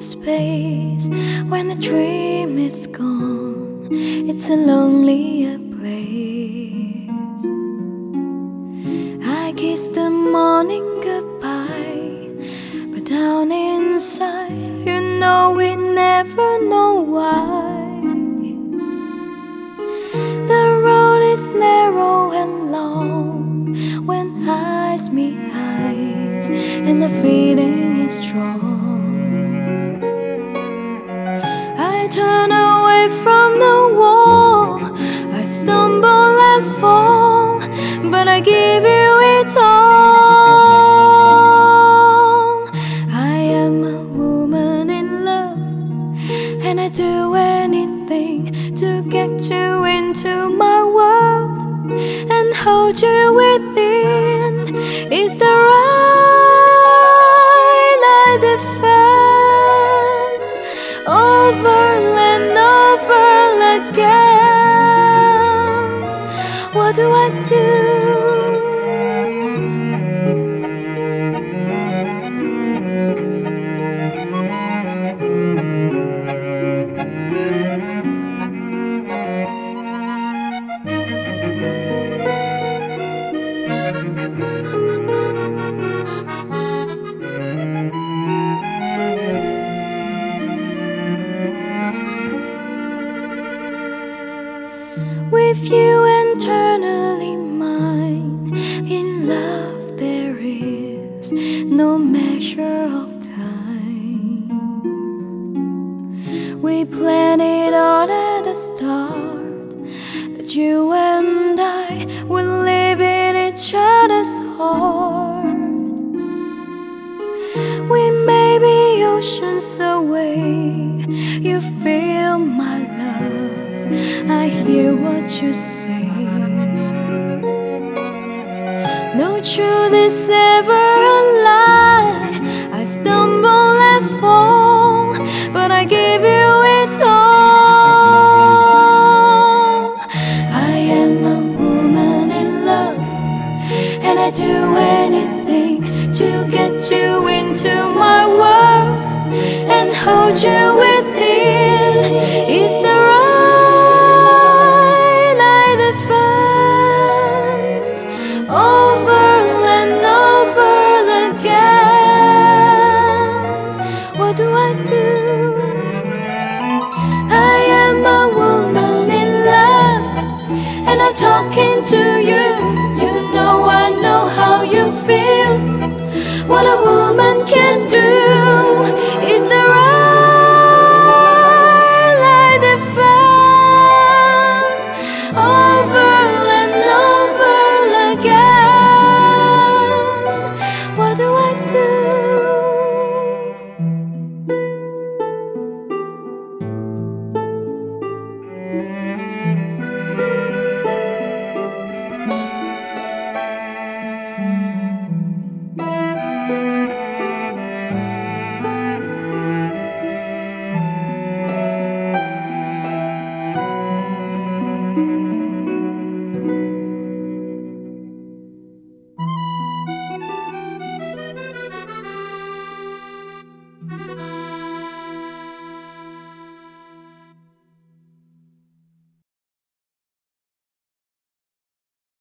space when the dream is gone. It's a lonelier place. I kiss the morning goodbye, but down inside, you know we never know why. The road is narrow and long when eyes meet eyes, and the feeling is strong. I turn away from the wall, I stumble and fall, but I give you it all. I am a woman in love, and I do anything to get you into my world and hold you within. Is the right I defend over and over again? What do I do? With you eternally mine, in love there is no measure of time. We planned it all at the start, that you and I would live in each other's heart. We may be oceans away, you feel my love, I hear what you say. No truth is ever